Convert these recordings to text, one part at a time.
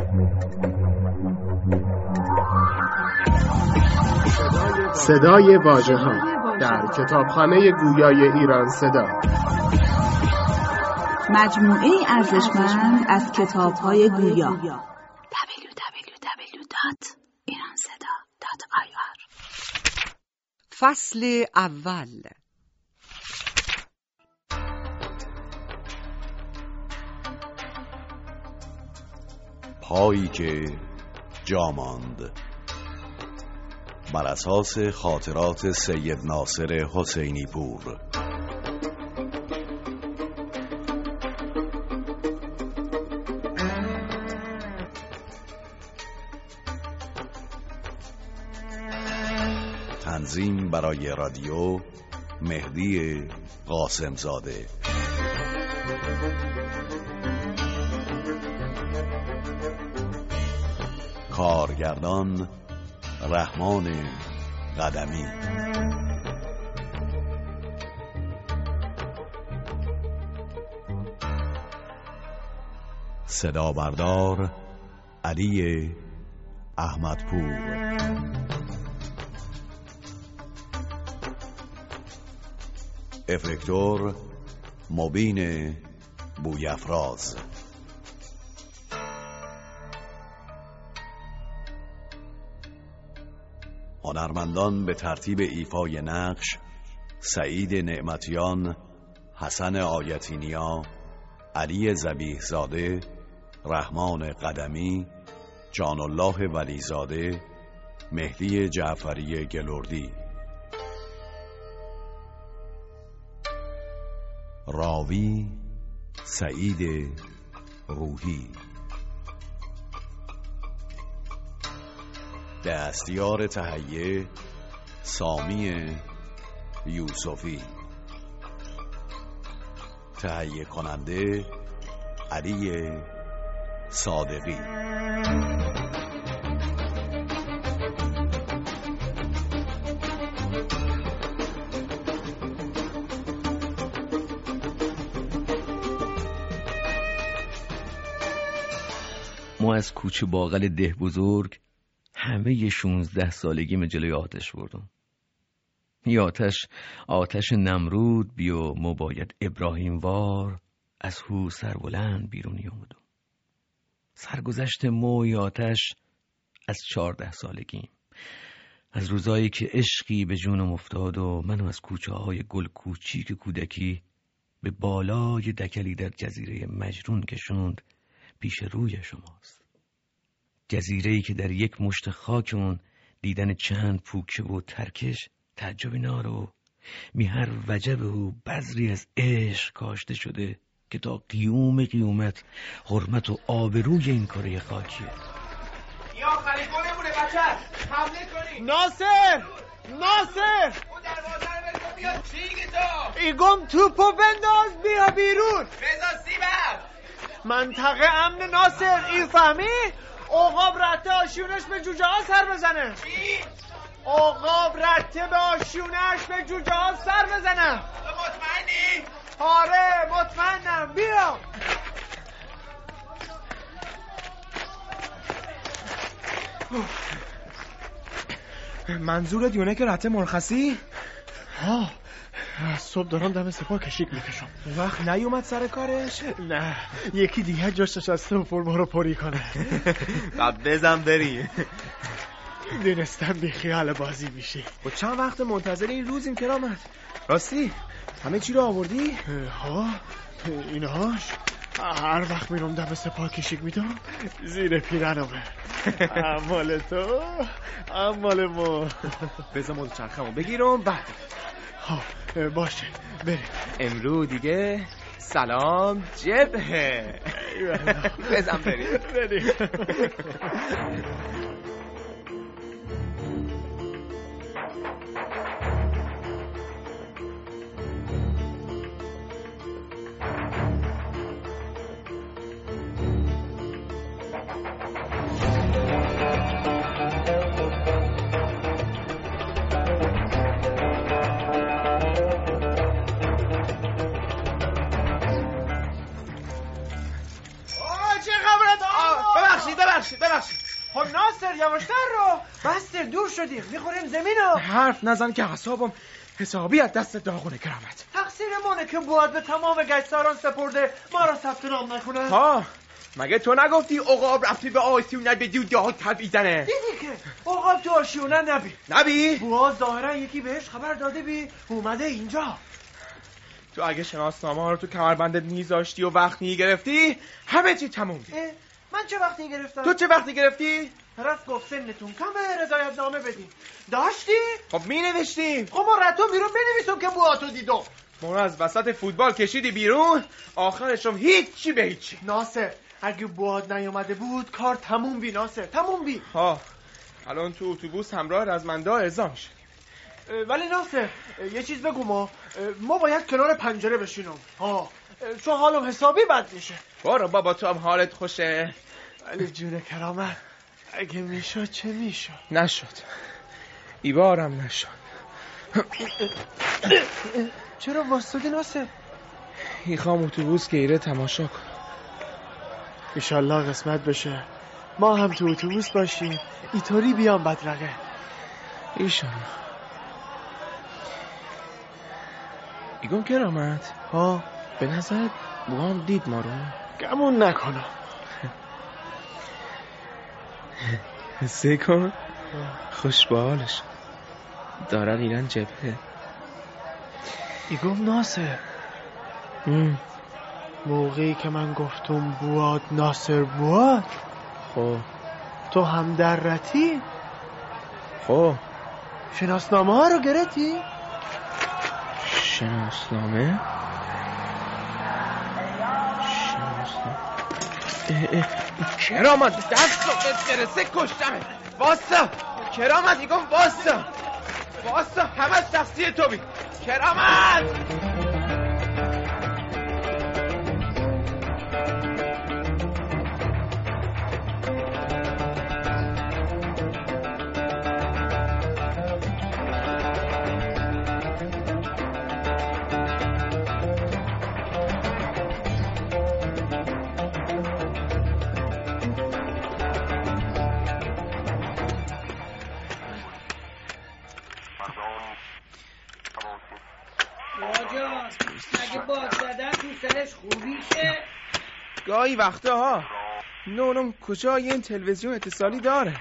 صدای واژه‌ها در کتابخانه گویای ایران صدا، مجموعه ارزشمند از کتاب‌های گویا. www.iranseda.ir. فصل اول. پایی که جا ماند، بر اساس خاطرات سید ناصر حسینی پور. تنظیم برای رادیو مهدی قاسمزاده. کارگردان رحمان قدمی. صدا بردار علی احمدپور. افکتور مبین بویفراز. هنرمندان به ترتیب ایفای نقش: سعید نعمتیان، حسن آیتینیا، علی ذبیح زاده، رحمان قدمی، جان الله ولیزاده، مهدی جعفری گلوردی. راوی سعید روحی. دستیار تهیه سامی یوسفی. تهیه کننده علی صادقی. ما از کوچه باغل ده بزرگ همه 16 سالگیم جلوی آتش بردم. یه آتش نمرود بیا مباید ابراهیم وار از هو سربلند بیرونی اومدم. سرگذشت موی آتش از 14 سالگیم، از روزایی که عشقی به جونم افتاد و منو از کوچه های گل کوچیک کودکی به بالای دکلی در جزیره مجنون کشوند پیش روی شماست. جزیره‌ای که در یک مشت خاک اون دیدن چند پوکه و ترکش تعجب نارو میهر وجب و بذری از عشق کاشته شده که تا قیوم قیومت حرمت و آبروی این کره خاکیه. یا خلیفانمونه بچه حمله کنی. ناصر اون دروازه رو بگو بیاد. چی دیگه تو؟ ایگم توپو بنداز بیا بیرون. بزا سیبر منطقه امن. ناصر این فهمی؟ عقاب رته آشیونش به جوجه ها سر بزنه. چی؟ عقاب رته به آشیونش به جوجه ها سر بزنه. تو مطمئنی؟ آره مطمئنم. بیا. منظورت یونه که رته مرخصی؟ ها صبح دارم دم سپاه کشیک میکشم. وقت نیومد سر کارش؟ نه یکی دیگه جاش نشسته و فرما رو پری کنه. بزن بری. دونستم بی خیال بازی میشی. و چند وقت منتظر این روزیم کرامت؟ راستی همه چی رو آوردی؟ ها اینهاش هر وقت میرم دم سپاه کشیک میدم زیر پیرنمه. مال تو مال ما. بذار مال چرخمو بگیرم بعد. ها باشه بریم. امرو دیگه سلام جبهه. بزن بریم. ببخشید خب ناصر یواشتر رو. بس دور شدیم میخوریم زمینو. حرف نزن که اعصابم حسابی از دست داغونه کرامت. تقصیرمونه که بود به تمام گشتاران سپرده ما را ثبت نام نکنه. ها مگه تو نگفتی عقاب رفتی به آسیونه به دوده‌ها تبیدنه؟ دیدی که عقاب تو آشیونه نبی بود ظاهرا یکی بهش خبر داده بی اومده اینجا. تو اگه شناسنامه ها رو تو کمربندت میذاشتی و وقت گرفتی همه چی تموم بود. من چه وقتی گرفتم؟ تو چه وقتی گرفتی؟ طرف گفت سنتون کمه رضایت نامه بدین. داشتی؟ خب می-نوشتیم. خب ما رتو بیرون بنویسم که بواتو دیدم. ما رو از وسط فوتبال کشیدی بیرون آخرشم هیچی به هیچی. ناصر اگه بواد نیومده بود کار تموم بی ناصر تموم بی. ها الان تو اتوبوس همراه رزمنده اعزام شدیم. ولی ناصر یه چیز بگو ما باید کنار پنجره بشینم. ها چون حالم حسابی بد میشه. برو بابا تو هم حالت خوشه. ولی جون کرامت اگه میشد چه میشد؟ نشد ایبارم نشد. چرا واسطی ناصر؟ میخوام اتوبوس گیره تماشا کن. ایشالله قسمت بشه ما هم تو اتوبوس باشیم اینطوری بیام بدرقه. ایشالله. ایگون کرامت ها به نظرت بوام دید ما رو؟ گمون نکنم. حسه کن خوش به حالش دارن ایران جبهه. ایگم ناصر موقعی که من گفتم بواد ناصر بواد خب تو هم درتی؟ خب شناسنامه ها رو گرفتی؟ شناسنامه؟ کرامت دست رو برسه کشتمه. واسه کرامت میگم واسه همه شخصی تو بی کرامت. گاهی وقتا ها نونم کجا این تلویزیون اتصالی داره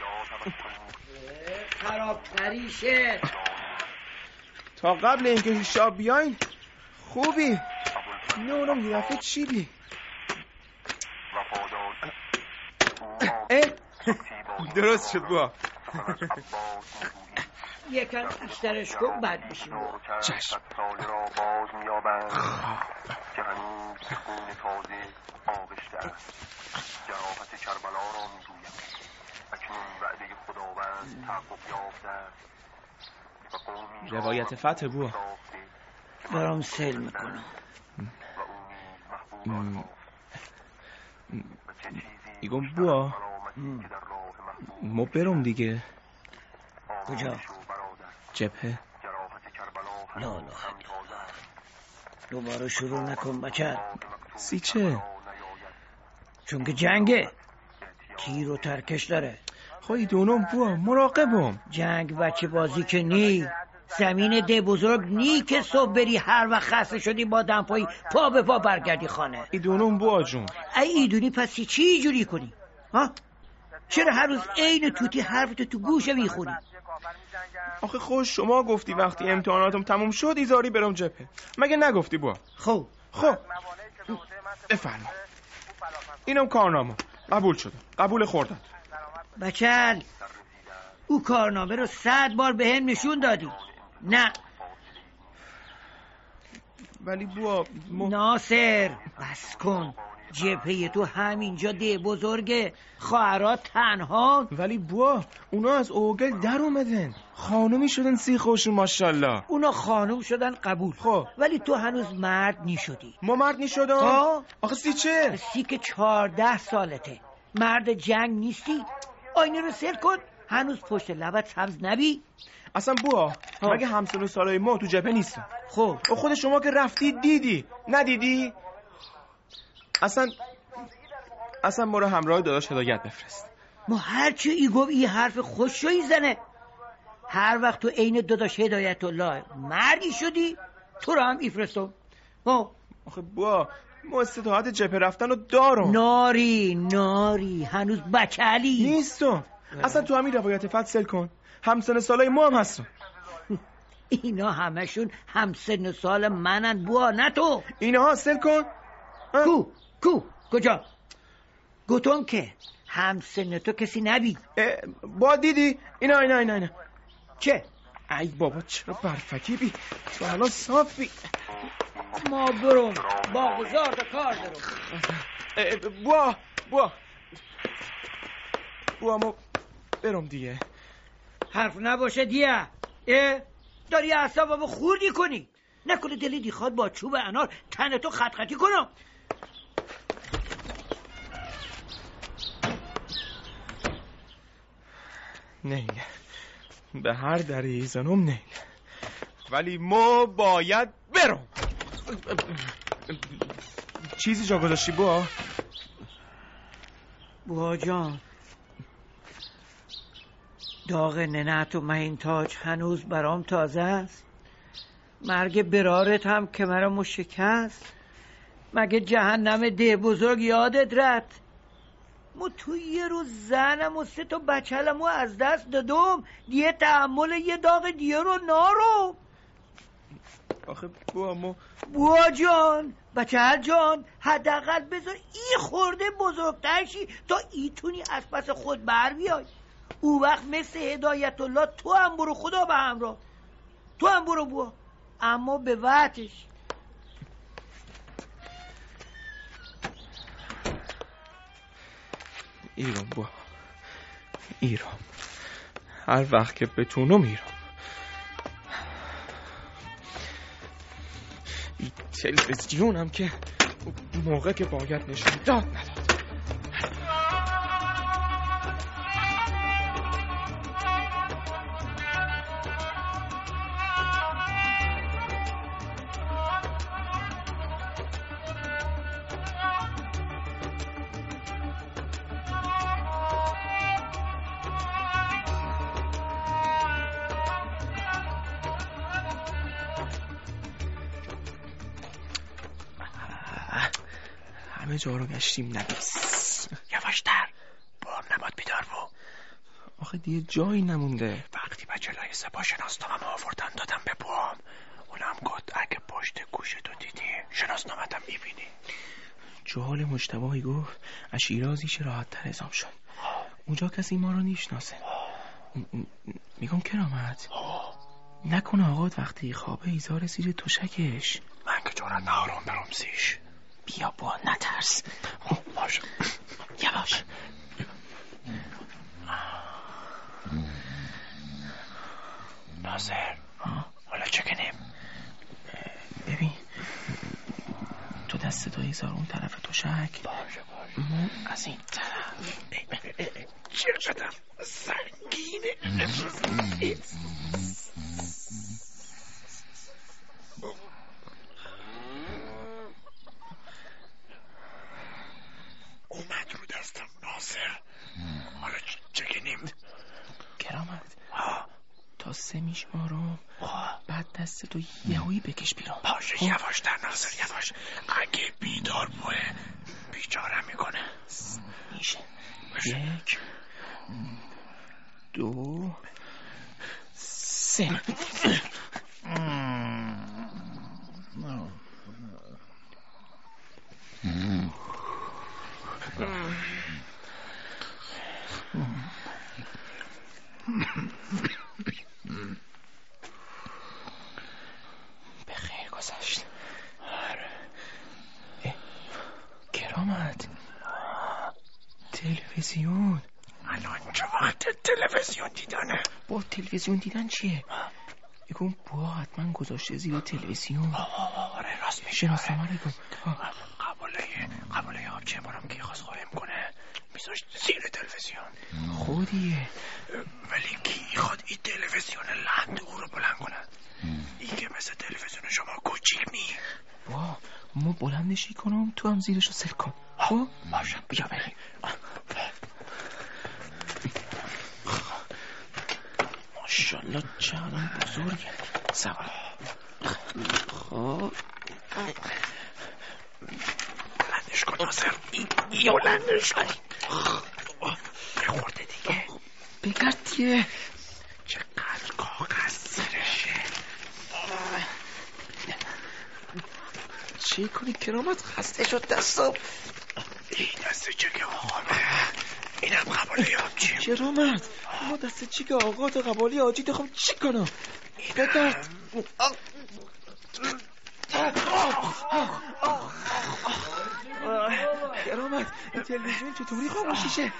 خرابتریشه. تا قبل اینکه شاب بیاین خوبی نونم یه دفعه چیدی. درست شد با یکم بیشترش کن بعد بشیم. چشم. روایت فتح بوا دارم سیل میکنم. ایگم بوا ما برم دیگه. کجا؟ جبهه. لا دوباره شروع نکن بچه. سی چه؟ چون که جنگه تیر و ترکش داره. خواهی دونم بوا مراقبم. جنگ بچه بازی که نی. زمین ده بزرگ نی که صبح بری هر وقت خسته شدی با دمپایی پا به پا برگردی خانه. ایدونم بوا جون. ایدونی پس چی جوری کنی؟ ها؟ چرا هر روز عین توتی حرفتو تو گوشه میخونی؟ آخه خوش شما گفتی وقتی امتحاناتم تموم شد ایزاری برم جبهه. مگه نگفتی بوا؟ خب بفرما. اینم کارنامه قبول شدم. قبول خوردم. بچل او کارنامه رو 100 بار به هم نشون دادی. نه ولی بوا ناصر بس کن. جبهه تو همینجا ده بزرگه. خواهرات تنها. ولی بوا اونا از اوگل در اومدن. خانومی شدن سی خوشون ماشاءالله. اونا خانوم شدن قبول. خب ولی تو هنوز مرد نیشدی. ما مرد نیشدم؟ آخه سی چه؟ سی که 14 سالته. مرد جنگ نیستی. آینه رو سر کن. هنوز پشت لبت سبز نبی. اصلا بوا مگه همسن و سالای ما تو جبهه نیستن؟ خب خود شما که رفتی دیدی ندیدی؟ اصلا اصلا برو همراه داداش هدایت بفرست. ما هرچی ای گفت این حرف خوشویی زنه. هر وقت تو عین داداش هدایت الله مردی شدی تو رو هم ایفرستم. آخه با ما استطاعت جبهه رفتن رو دارم. ناری هنوز بچه‌لی نیستم. اصلا تو همین روایت فتح سل کن. همسن سالای ما هم هستم. اینا همشون همسن سال منن بوا، نه تو. اینا سل کن. کو کجا؟ گوتون که همسن تو کسی نبید. با دیدی؟ اینا چه؟ ای بابا چرا برفکی بی؟ تو الان صافی. ما برم با گذار تا کار دارم. بوا ما برم دیگه. حرف نباشه دیگه. داری اعصابمو خوردی کنی. نکنه دلی دیخواد با چوب انار تن تو خط خطی کنم. نه به هر دری زنم نه، ولی ما باید برم. چیزی جا گذاشتی بوا جان؟ داغ ننت و مهین تاج هنوز برام تازه است. مرگ برارت هم که مرامو شکست. مگه جهنم ده بزرگ یادت رد؟ ما تو یه روز زنم و 3 تا بچه‌لمو از دست دادم دیگه تحمل یه داغ دیگه رو نارو. آخه بوا جان، بچه جان، حداقل بذار این خورده بزرگتر شی تا ایتونی از پس خود بر بیای. او وقت مثل هدایت الله تو هم برو، خدا به همراه. تو هم برو بوا، اما به وقتش. ایران بوا، ایران هر وقت که بتونم ایران. این تلویزیونم که موقع که باید نشون داد نداد. همه جا رو گشتیم نبیس. یواشتر، بار نباد بیدار بو. آخه دیگه جایی نمونده. وقتی بچه‌لای سپاه شناسنامه آوردن دادم به بوام، اونم گفت اگه پشت گوشتو دیدی شناسنامه‌تم میبینی. جوال مجتبی گفت از شیرازیش راحت تر اعزام شد. اونجا کسی ما رو نیشناسه. میگم کرامت نکنه آقاد وقتی خوابه ایزار زیر توشکش. من که جورت نهارم برم زیش. بیا با نترس. باش یواش. ناصر حالا چه کنیم؟ ببین تو دست تو ایزار اون طرف توشک. باشه ما از این طرف. چقدر سنگینه. اومد رو دستم ناصر. حالا چه کنیم؟ کرامت تا 3 میشمارم، بعد دست تو یهویی بکش بیرون. باشه یواش در ناصر یواش. اگه بیدار بوه بیچاره میکنه. میشه 1 2 3. به خیر گذشت. کرامت تلویزیون. الان چه وقت تلویزیون دیدنه؟ با تلویزیون دیدن چیه؟ بگم بوا حتما گذاشته زیر تلویزیون. آره راست میشه. شناسنامه رو بگم. قبوله حاکم برام که خواست قایم کنه میذاشت زیر تلویزیون. خودیه. ولی کی خواد این تلویزیون لند او رو بلند کند؟ این که مثل تلویزیون شما کوچیک نی. وا ما بلندشی کنم تو هم زیرشو سر کن. خب باشم بیا بریم. ماشاءالله چقدر بزرگه. سوار. خب بلندش کن ناصر. بلندش کن. بخورده دیگه. بگرد دیگه. چقدر کاغذ سرشه. چی کنی کرامت؟ خسته شد دستم. این دست چک آقامه. اینم قبالی آجی. کرامت ما دست چک آقا تو قبالی آجی تو خب چی کنم؟ بدرد. کرامت این تلویزیون چطوری خاموشیشه؟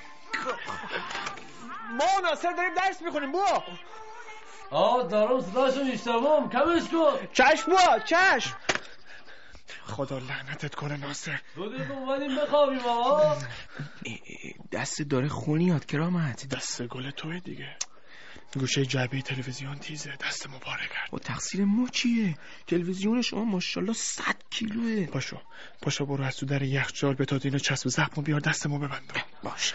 ما ناصر داریم درس میخونیم بوا. دارم صداشو میشتم. کمش کن. چشم بوا چشم. خدا لعنتت کنه ناصر. دو دقیقه اومدیم بخوابیم آقا. دست داره خونی یاد کرامت. دست گل توی دیگه. گوشه جعبه تلویزیون تیزه. دست مبارک کرد. و تقصیر ما چیه؟ تلویزیون شما ماشاءالله 100 کیلوه. پاشو برو از تو در یخچال به تا اینو چسب زخمو بیار دستمو ببندم. باشه.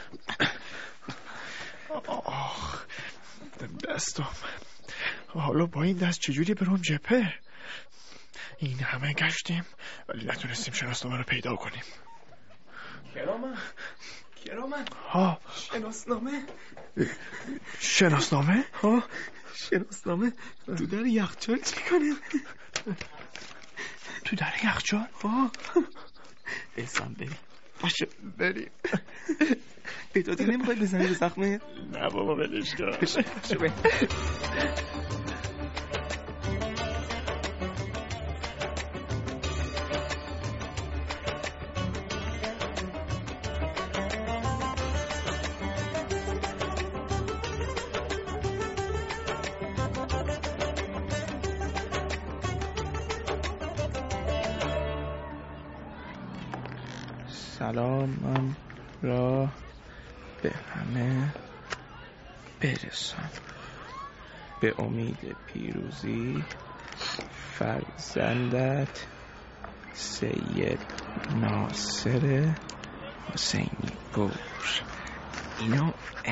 آخ دستم. حالا با این دست چجوری برم جبهه؟ این همه گشتیم ولی نتونستیم شناسنامه رو پیدا کنیم. کرامت ها شناسنامه تو در یخچال چی کنیم؟ تو در یخچال؟ ها بسام بریم. باشه بریم. پیداتی نمیخوای بزنی به زخمه؟ نه بابا ولش کن. باشه بریم. سلامم را به همه برسان. به امید پیروزی فرزندت سید ناصر حسینی پور. اینو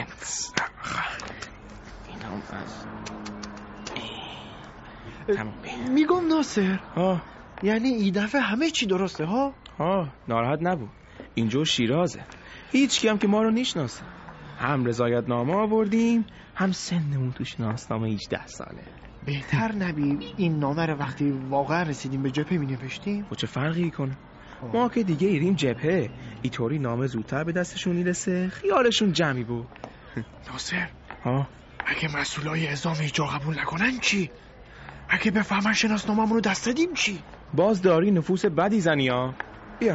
از میگم ناصر یعنی این دفعه همه چی درسته ها؟ ناراحت نبود. اینجا شیرازه. هیچ کی هم که ما رو نشناسه. هم رضایت نامه آوردیم هم سنمون تو شناسنامه 18 ساله. بهتر نبید این نامه رو وقتی واقعا رسیدیم به جبهه می نوشتیم؟ و چه فرقی کنه؟ ما که دیگه ایریم جبهه. اینطوری نامه زودتر به دستشون میرسه. خیالشون جمعی بود. ناصر اگه مسئولای اعزام جا قبول نکنن چی؟ اگه بفهمن شناسنامه‌مون رو دست دادیم چی؟ باز داری نفوس بدی زنی ها. بیا.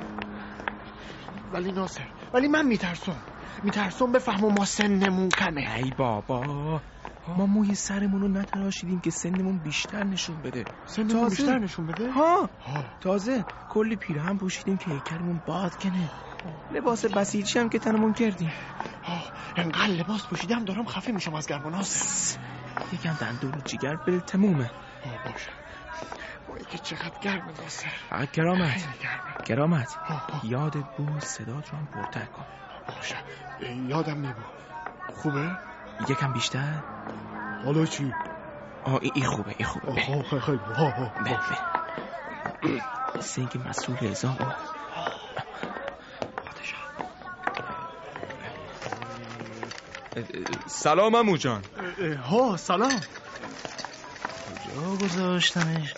ولی ناصر من میترسم بفهمم ما سنمون کمه. ای بابا ما موی سرمون رو نتراشیدیم که سنمون بیشتر نشون بده. سنمون بیشتر نشون بده؟ تازه کلی پیراهن پوشیدیم که هیکلمون باد کنه. لباس بسیجی هم که تنمون کردیم. انقدر لباس پوشیدم دارم خفه میشم از گرما ناصر. یکم دندون و جگر بل تمومه. باشه وای که چقدر گرمه ناصر. کرامت یادت بود صدات رو هم پرتر کن. باشه یادم میبود. خوبه؟ یکم بیشتر. حالا چی؟ این خوبه. خیلی سنگ مسئول اعزام سلام عمو جان. سلام. کجا گذاشتمش؟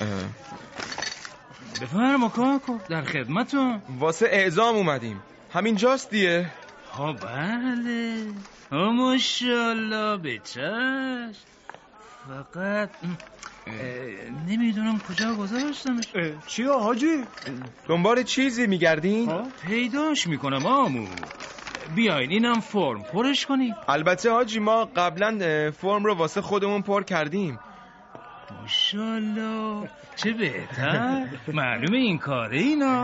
بفرما کاکو در خدمتون. واسه اعزام اومدیم. همین جاست دیگه؟ بله. ماشاءالله بچش. فقط نمیدونم کجا گذاشتمش. چیه حاجی؟ دنبال چیزی میگردین؟ پیداش میکنم آمو. بیاین اینم فرم پرش کنیم. البته حاجی ما قبلا فرم رو واسه خودمون پر کردیم. ماشاءالله چه بهتر. معلومه این کاره اینا.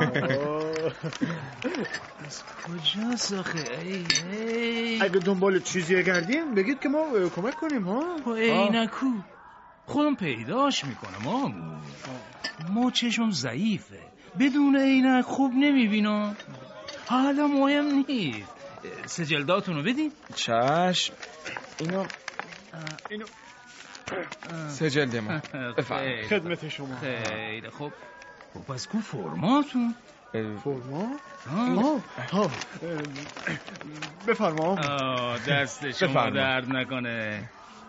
از کجا ساخه ای اگه دنبال چیزی گردیم بگید که ما کمک کنیم ها. اینکو خودم پیداش میکنم آمو. ما چشم ضعیفه بدون عینک خوب نمیبینم. حالا مهم نیست. سجلداتونو بدین. چشم. اینو سجلد ما. خدمت شما. خیلی خوب. پس کو فرماتون؟ فرما؟ بفرما. دست شما درد نکنه.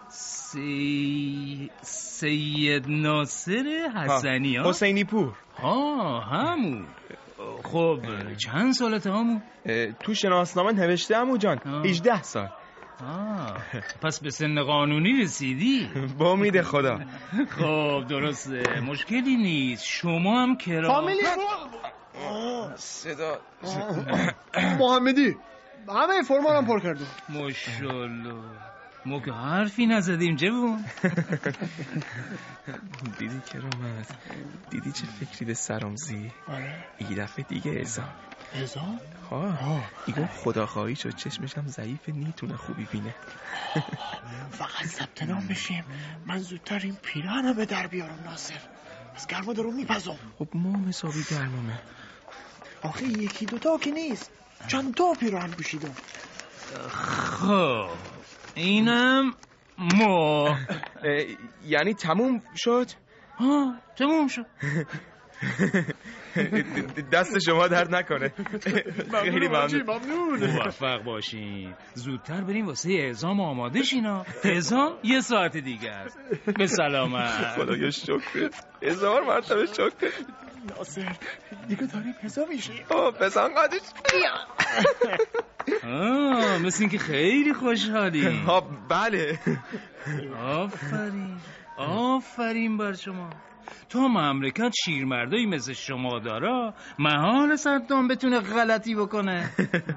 سید ناصر حسنی ها؟ حسینی پور. همون. خب چند سالته همون؟ تو شناسنامه نوشته عمو جان 18 سال. پس به سن قانونی رسیدی؟ با امید خدا. خب درسته، مشکلی نیست. شما هم فامیلی صدا محمدی همه فرمان هم پر کردم. ماشاءالله. ما که حرفی نزدیم جوون. دیدی کرامت؟ دیدی چه فکری به سرم زی؟ آره. این دفعه دیگه اعزام. ایگو خداخواهی شد چشمشم ضعیف نیتونه خوبی بینه. فقط ثبت نام بشیم من زودتر این پیرهنو به در بیارم ناصر. از گرما درو میپزم. خب ما حسابی گرمامه. آخه یکی دوتا که نیست، چند تا پیرهن پوشیدم. خب اینم ما. یعنی تموم شد؟ تموم شد. دست شما درد نکنه. خیلی ممنون. موفق باشین. زودتر بریم واسه اعزام آماده شینا. اعزام 1 ساعت دیگه است. به سلامت. خدایا شکر. 1000 مرتبه شکر. ناصر دیگه داریم حساب میشیم. بزن قدش. مثل این که خیلی خوشحالی. بله. آفرین بر شما. تا مملکت شیرمردایی مثل شما داره، محال صدام بتونه غلطی بکنه.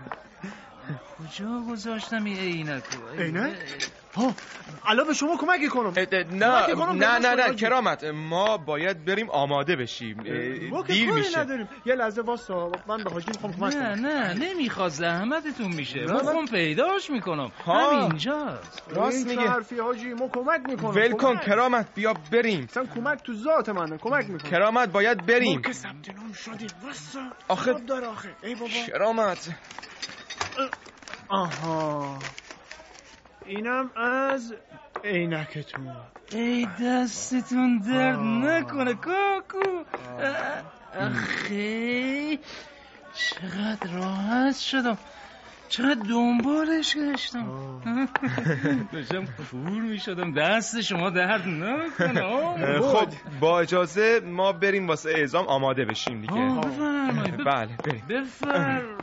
کجا گذاشتم این عینک؟ الان به شما کمک کنم. نه کرامت، ما باید بریم آماده بشیم. دیر میشه. نداریم. یه لحظه واسا، من به حاجی میخوام کمک کنم. نه نمیخواد، زحمتتون میشه. من پیداش میکنم. همینجاست. راست میگه. حرفی حاجی، ما کمک میکنم. ول کن کرامت، بیا بریم. مثلا کمک تو ذات منه، کمک میکنم. کرامت باید بریم. ما که ثبت نام شدیم. واسا. آخه ای بابا. کرامت. آها. اینم از عینکتون. ای دستتون درد نکنه کاکو. آخه چقدر راحت شدم، چقدر دنبالش گشتم. داشتم کور می شدم. دست شما درد نکنه. خب با اجازه ما بریم واسه اعزام آماده بشیم دیگه. بفرمایید. بله بریم. بفرمایید.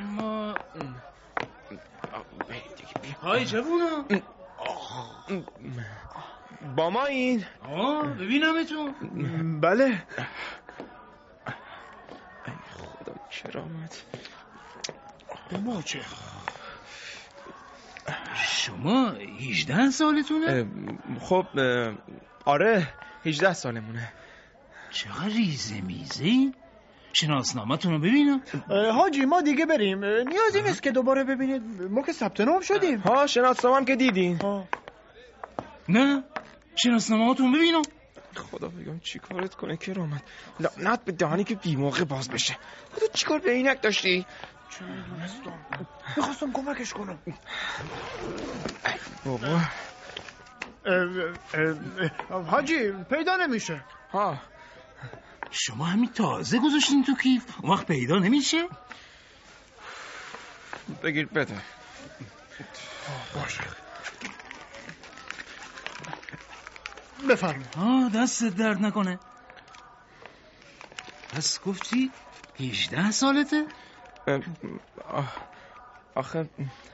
های جوونا با ما این ببینمتون. بله. ای خدا کرامت. به ما چه؟ شما 18 سالتونه؟ خب آره 18 سالمونه. چقدر ریزه میزی؟ شناسنامه‌تون رو ببینم. حاجی ما دیگه بریم، نیازی نیست که دوباره ببینید، ما که ثبت نام شدیم. شناسنامه که دیدین. نه شناسنامه‌تون ببینم. خدا بگم چی کارت کنه کرامت. لعنت به دهانی که بی موقع باز بشه. خدا چی کار به عینک داشتی؟ چه دونستم، میخواستم کمکش کنم. بابا حاجی پیدا نمیشه. شما همین تازه گذاشتین تو کیف، اون وقت پیدا نمیشه؟ بگیر بده. باشه بفرمایید. دستت درد نکنه. پس گفتی 18 سالته؟ آخه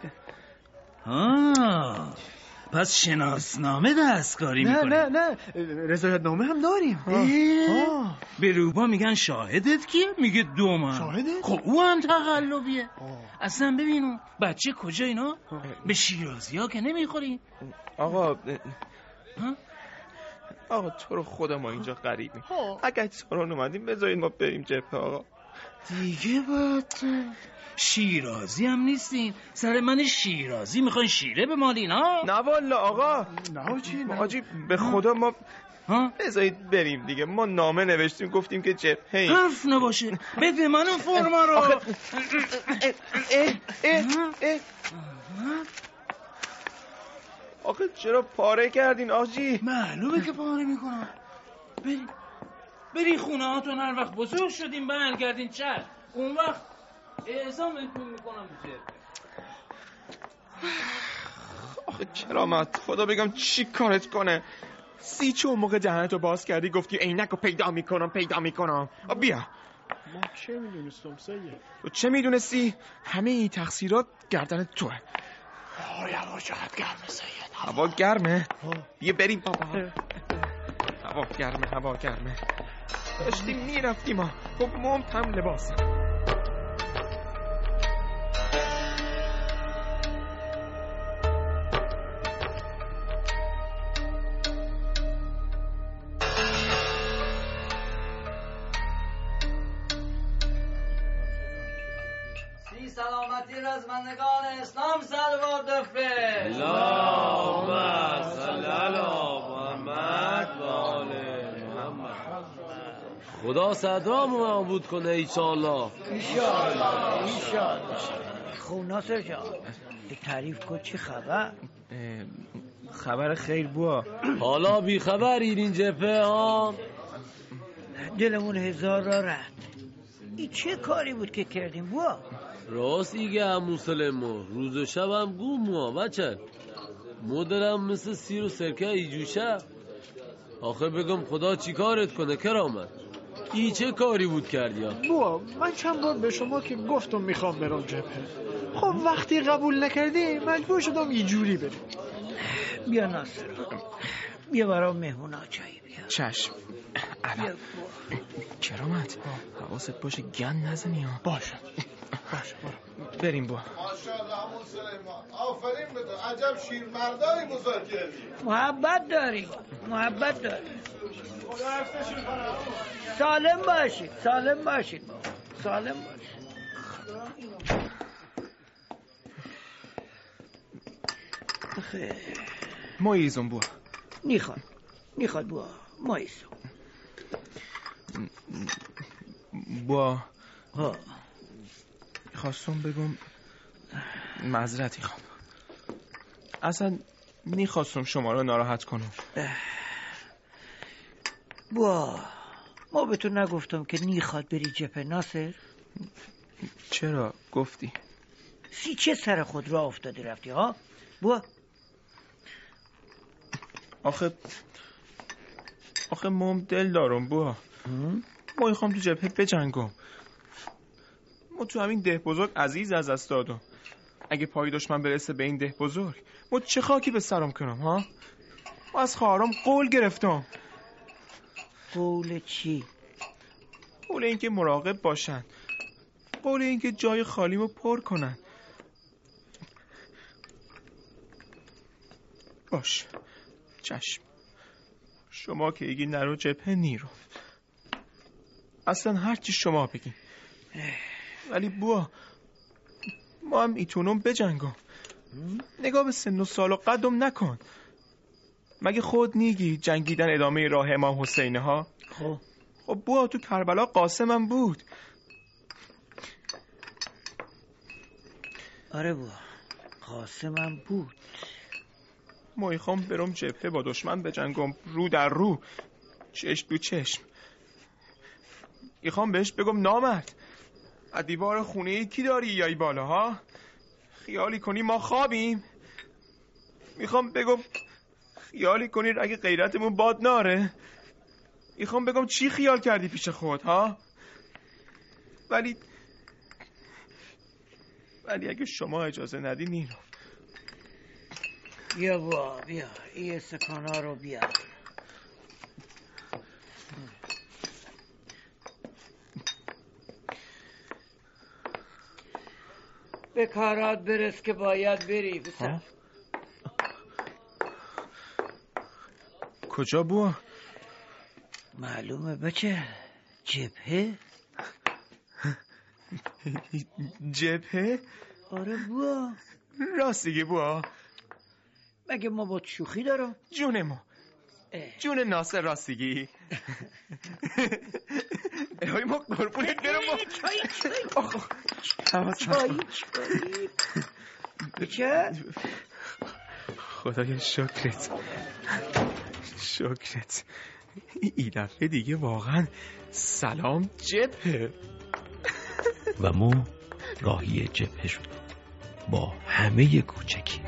پس شناسنامه دستکاری میکنه. نه رضایت نامه هم داریم. به روبا میگن شاهدت کیه؟ میگه 2 من. شاهدت؟ خب او هم تقلبیه. اصلا ببینو بچه کجا اینا؟ به شیرازی ها که نمیخوریم. آقا تو رو خدا ما اینجا غریبیم. اگه سالان اومدیم بذارید ما بریم جبهه. آقا دیگه باید شیرازی هم نیستین. سر من شیرازی میخواین شیره به مالین ها؟ نه والا آقا. نه حاجی به خدا ما ها؟ بذارید بریم دیگه. ما نامه نوشتیم گفتیم که جبهه. حرف نباشه. بده منو فرما رو. آخه چرا پاره کردین آجی؟ معلومه که پاره میکنم. برین خونه هاتون، هر وقت بزرگ شدیم برگردین چشم، اون وقت اعزامتون میکنم به جبهه. آخه کرامت خدا بگم چی کارت کنه؟ چه اون موقع دهنتو باز کردی گفتی عینکو پیدا میکنم. بیا. ما چه میدونستم سید؟ تو چه میدونستی؟ همه این تقصیرات گردن توه. هوا چقدر گرمه سید. هوا گرمه؟ بیا بریم بابا. هوا گرمه. داشتیم میرفتیم ها. خب هم لباس. سلامتی رزمندگان اسلام صلوات بفرست. اللهم صل علی محمد و آل محمد. خدا صدامو معبود کنه ایشالله. ایشالله. خب ناصر جان تعریف کن چی خبر؟ خبر خیر بوا. حالا بی خبرید این جبهه ها؟ دلمون هزار را رد. این چه کاری بود که کردیم بوا؟ راست ایگه همون سلمو روز و شب هم گوم ما بچه مدرم مثل سیر و سرکه ایجوشه. آخه بگم خدا چی کارت کنه کرامت؟ ای چه کاری بود کردی ها؟ بوا من چند بار به شما که گفتم میخوام برم جبهه، خب وقتی قبول نکردی مجبور شدم اینجوری بریم. بیا ناصر بیا برام مهمون آچایی بیا. چشم. کرامت حواست باشه گند نزنی ها. باشه بریم با. ماشاءالله همون سلیمان آفرین بده، عجب شیرمردانی بزرگ کردی. محبت داریم. سالم باشید. مایزم بوا. نیخواد بوا مایزم بوا. خواستم بگم معذرتی خوام. اصلا نیخواستم شما رو ناراحت کنم. بوا ما به تو نگفتم که نیخواد بری جبهه ناصر؟ چرا گفتی؟ چه سر خود را افتادی رفتی ها؟ بوا آخه مام دل دارم بوا. ما میخوام تو جبهه بجنگم. ما تو همین ده بزرگ عزیز از دست دادم. اگه پای دشمن برسه به این ده بزرگ ما چه خاکی به سرم کنم ها؟ ما از خواهرام قول گرفتم. قول چی؟ قول اینکه مراقب باشن، قول اینکه جای خالیمو پر کنن. باش چشم. شما که ایگی نرو جبهه نیرو. اصلا هرچی شما بگین. ولی بوا ما هم ایتونم بجنگم. نگاه به سن و سال و قدم نکن. مگه خود نیگی جنگیدن ادامه راه امام حسینه ها؟ خب بوا تو کربلا قاسمم بود. آره بوا قاسمم بود. ما میخوام برم جبهه با دشمن بجنگم، رو در رو، چشم تو چشم. میخوام بهش بگم نامرد، از دیوار خونه کی داری یای بالا ها؟ خیالی کنی ما خوابیم؟ میخوام بگم خیالی کنی اگه غیرتمون باد ناره؟ میخوام بگم چی خیال کردی پیش خود ها؟ ولی اگه شما اجازه ندی نیرم. بیا با بیا این سکانا رو بیا. به کارات برس که باید بری بسر. کجا بوا؟ معلومه بچه جبهه. جبهه؟ آره بوا. راست دیگه بوا. مگه ما با شوخی دارم؟ جون ما جون ناصر راستگی. ای ما قربونت برم. چای خدایا شکرت. این دفعه دیگه واقعا سلام جبهه. و ما راهی جبهه شدیم با همه کوچکی.